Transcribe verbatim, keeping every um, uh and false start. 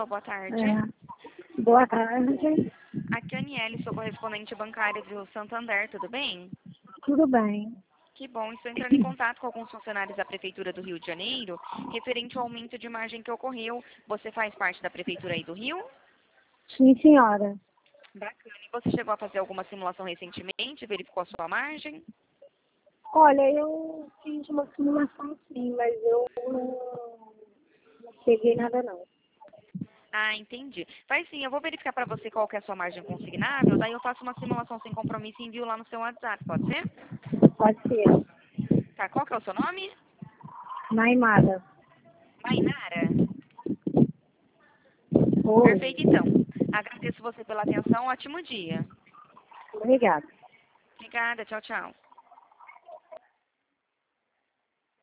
Alô, boa tarde. É. Boa tarde. Aqui é a Aniele, sou correspondente bancária do Santander, tudo bem? Tudo bem? Que bom, estou entrando em contato com alguns funcionários da Prefeitura do Rio de Janeiro, referente ao aumento de margem que ocorreu. Você faz parte da Prefeitura aí do Rio? Sim, senhora. Bacana. E você chegou a fazer alguma simulação recentemente? Verificou a sua margem? Olha, eu fiz uma simulação sim, mas eu não, não peguei nada não. Ah, entendi. Faz sim, eu vou verificar para você qual que é a sua margem consignável, daí eu faço uma simulação sem compromisso e envio lá no seu WhatsApp, pode ser? Pode ser. Tá, qual que é o seu nome? Naimada. Mainara? Oi. Perfeito, então. Agradeço você pela atenção, ótimo dia. Obrigada. Obrigada, tchau, tchau.